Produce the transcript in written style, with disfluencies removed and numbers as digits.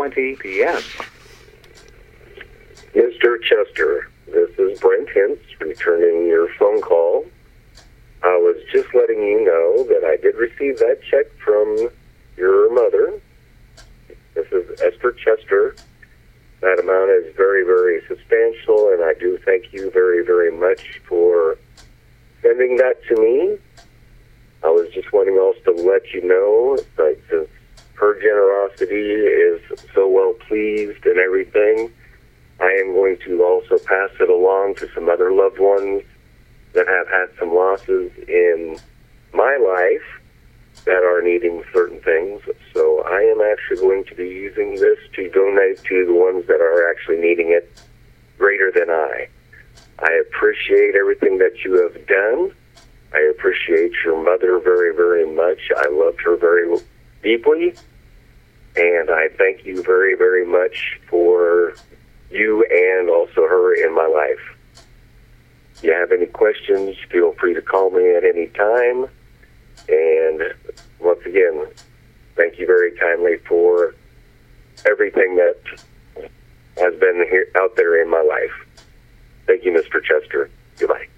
7:20 p.m. Mr. Chester, this is Brent Hintz returning your phone call. I was just letting you know that I did receive that check from your mother. This is Esther Chester. That amount is very, very substantial, and I do thank you very, very much for sending that to me. I was just wanting also to let you know that since her generosity is so well pleased and everything, I am going to also pass it along to some other loved ones that have had some losses in my life that are needing certain things. So I am actually going to be using this to donate to the ones that are actually needing it greater than I. I appreciate everything that you have done. I appreciate your mother very, very much. I loved her very deeply. And I thank you very, very much for you and also her in my life. If you have any questions, feel free to call me at any time. And once again, thank you very kindly for everything that has been here out there in my life. Thank you, Mr. Chester. Goodbye.